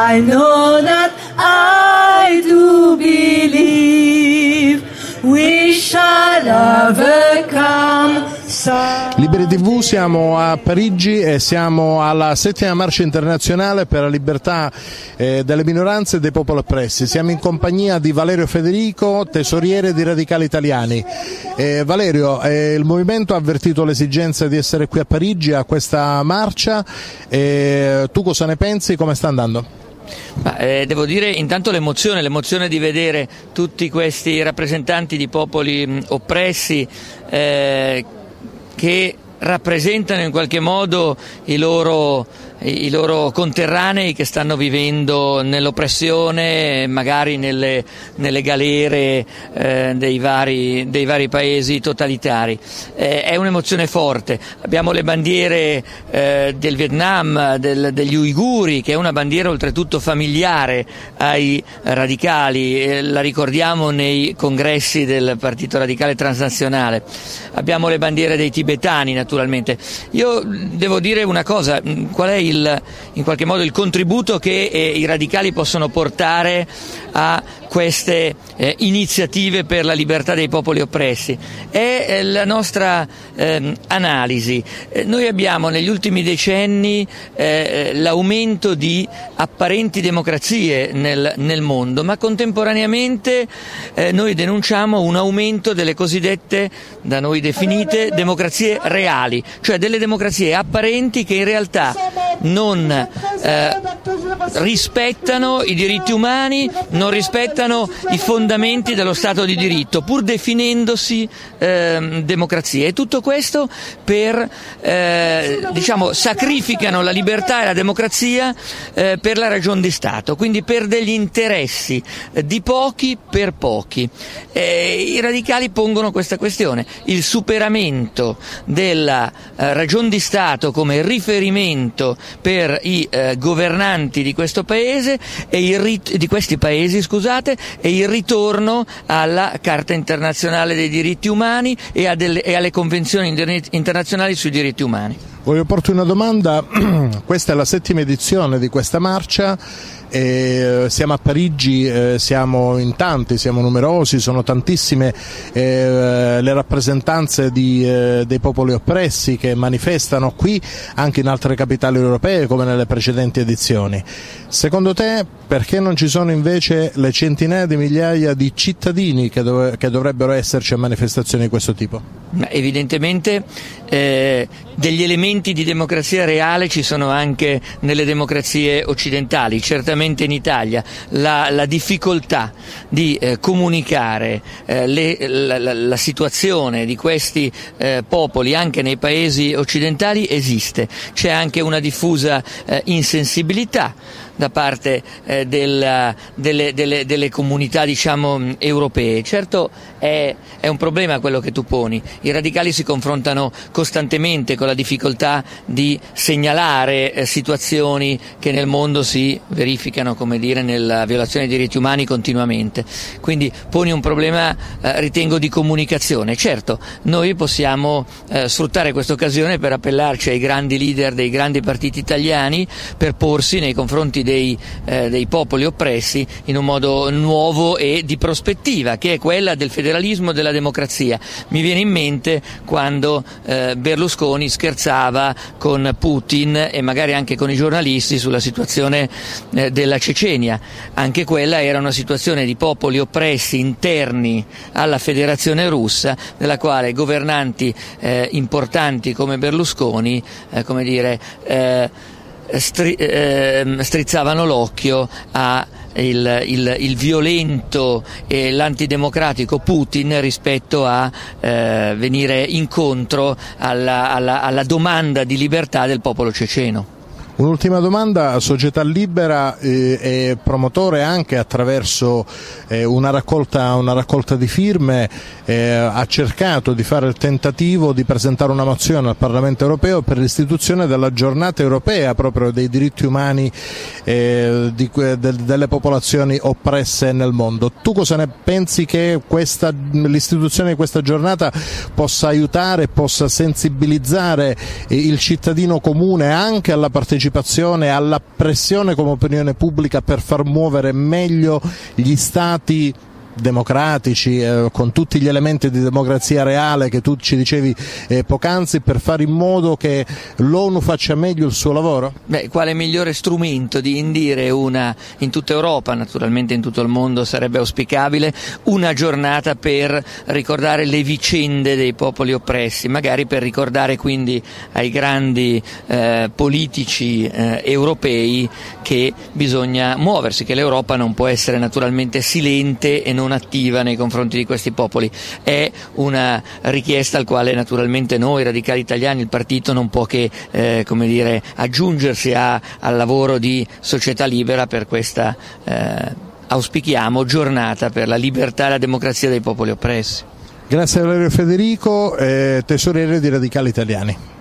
I know that I do believe we shall overcome. Liberi TV, siamo a Parigi e siamo alla 7ª marcia internazionale per la libertà delle minoranze e dei popoli oppressi. Siamo in compagnia di Valerio Federico, tesoriere di Radicali Italiani. Valerio, il movimento ha avvertito l'esigenza di essere qui a Parigi a questa marcia. Tu cosa ne pensi? Come sta andando? Devo dire intanto l'emozione di vedere tutti questi rappresentanti di popoli oppressi che rappresentano in qualche modo i loro conterranei che stanno vivendo nell'oppressione, magari nelle galere dei vari paesi totalitari. È un'emozione forte. Abbiamo le bandiere del Vietnam, degli Uiguri, che è una bandiera oltretutto familiare ai radicali, la ricordiamo nei congressi del Partito Radicale Transnazionale. Abbiamo le bandiere dei tibetani, naturalmente. Io devo dire una cosa: qual è in qualche modo il contributo che i radicali possono portare a queste iniziative per la libertà dei popoli oppressi? È la nostra analisi. Noi abbiamo negli ultimi decenni l'aumento di apparenti democrazie nel mondo, ma contemporaneamente noi denunciamo un aumento delle cosiddette, da noi definite, democrazie reali, cioè delle democrazie apparenti che in realtà non rispettano i diritti umani, non rispettano i fondamenti dello Stato di diritto, pur definendosi democrazie. E tutto questo sacrificano la libertà e la democrazia per la ragion di Stato, quindi per degli interessi di pochi per pochi. I radicali pongono questa questione: il superamento della ragion di Stato come riferimento per i governanti di questo paese di questi paesi, e il ritorno alla Carta internazionale dei diritti umani e alle convenzioni internazionali sui diritti umani. Voglio porti una domanda. Questa è la 7ª edizione di questa marcia. Siamo a Parigi, siamo in tanti, siamo numerosi, sono tantissime le rappresentanze dei popoli oppressi che manifestano qui, anche in altre capitali europee come nelle precedenti edizioni. Secondo te perché non ci sono invece le centinaia di migliaia di cittadini che dovrebbero esserci a manifestazioni di questo tipo? Evidentemente degli elementi di democrazia reale ci sono anche nelle democrazie occidentali, certamente in Italia. La difficoltà di comunicare la situazione di questi popoli anche nei paesi occidentali esiste. C'è anche una diffusa insensibilità da parte delle comunità, diciamo, europee. Certo è un problema quello che tu poni. I radicali si confrontano costantemente con la difficoltà di segnalare situazioni che nel mondo si verificano, come dire, nella violazione dei diritti umani continuamente. Quindi poni un problema, ritengo, di comunicazione. Certo, noi possiamo sfruttare questa occasione per appellarci ai grandi leader dei grandi partiti italiani per porsi nei confronti dei popoli oppressi in un modo nuovo e di prospettiva, che è quella del federalismo e della democrazia. Mi viene in mente quando Berlusconi scherzava con Putin e magari anche con i giornalisti sulla situazione della Cecenia. Anche quella era una situazione di popoli oppressi interni alla Federazione Russa, nella quale governanti importanti come Berlusconi strizzavano l'occhio a il violento e l'antidemocratico Putin rispetto a venire incontro alla domanda di libertà del popolo ceceno. Un'ultima domanda: Società Libera è promotore anche attraverso una raccolta di firme, ha cercato di fare il tentativo di presentare una mozione al Parlamento europeo per l'istituzione della giornata europea proprio dei diritti umani delle popolazioni oppresse nel mondo. Tu cosa ne pensi che l'istituzione di questa giornata possa aiutare, possa sensibilizzare il cittadino comune anche alla partecipazione partecipazione, alla pressione come opinione pubblica per far muovere meglio gli stati democratici, con tutti gli elementi di democrazia reale che tu ci dicevi poc'anzi, per fare in modo che l'ONU faccia meglio il suo lavoro? Quale migliore strumento di indire in tutta Europa, naturalmente in tutto il mondo sarebbe auspicabile, una giornata per ricordare le vicende dei popoli oppressi, magari per ricordare quindi ai grandi politici europei che bisogna muoversi, che l'Europa non può essere naturalmente silente e non attiva nei confronti di questi popoli. È una richiesta al quale naturalmente noi radicali italiani, il partito, non può che aggiungersi al lavoro di Società Libera per questa auspichiamo giornata per la libertà e la democrazia dei popoli oppressi. Grazie Valerio Federico, tesoriere di Radicali Italiani.